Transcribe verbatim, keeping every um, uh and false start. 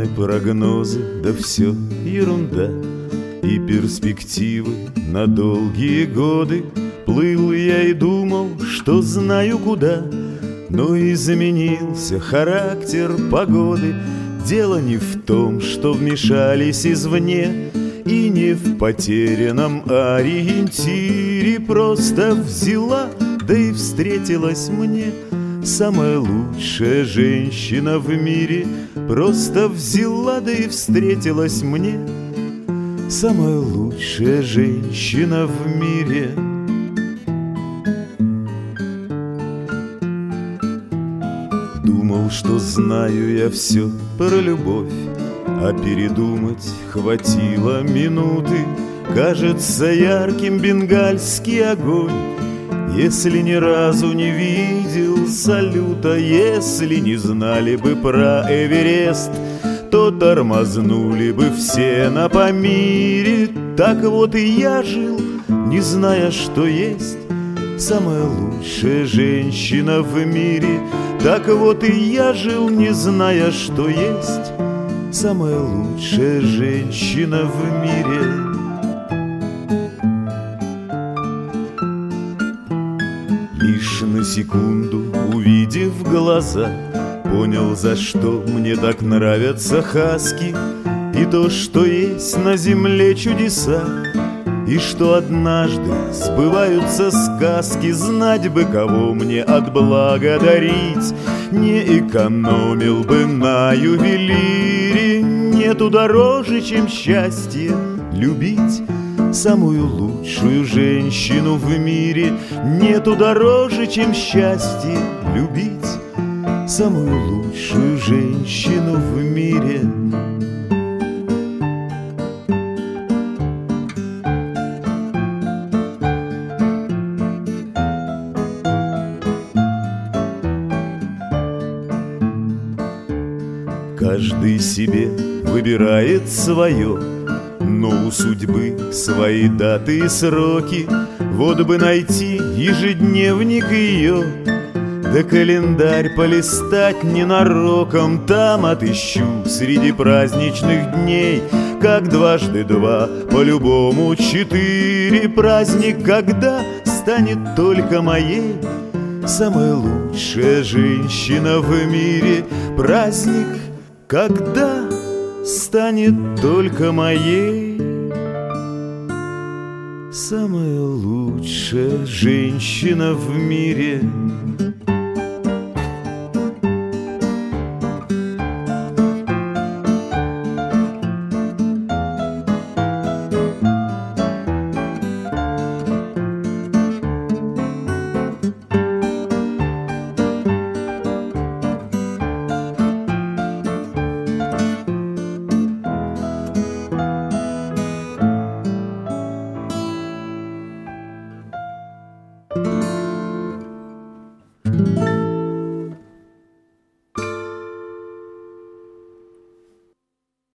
Планы, прогнозы, да все ерунда. И перспективы на долгие годы. Плыл я и думал, что знаю куда, но изменился характер погоды. Дело не в том, что вмешались извне, и не в потерянном ориентире. Просто взяла, да и встретилась мне самая лучшая женщина в мире. Просто взяла, да и встретилась мне самая лучшая женщина в мире. Думал, что знаю я все про любовь, а передумать хватило минуты. Кажется ярким бенгальский огонь. Если ни разу не видел салюта, если не знали бы про Эверест, то тормознули бы все на Памире. Так вот и я жил, не зная, что есть самая лучшая женщина в мире. Так вот и я жил, не зная, что есть самая лучшая женщина в мире. Лишь на секунду, увидев глаза, понял, за что мне так нравятся хаски. И то, что есть на земле чудеса, и что однажды сбываются сказки. Знать бы, кого мне отблагодарить, не экономил бы на ювелире. Нету дороже, чем счастье, любить самую лучшую женщину в мире. Нету дороже, чем счастье, любить самую лучшую женщину в мире. Каждый себе выбирает свое, но у судьбы свои даты и сроки. Вот бы найти ежедневник ее, да календарь полистать ненароком. Там отыщу среди праздничных дней, как дважды два, по-любому четыре. Праздник, когда станет только моей самая лучшая женщина в мире. Праздник, когда станет только моей самая лучшая женщина в мире.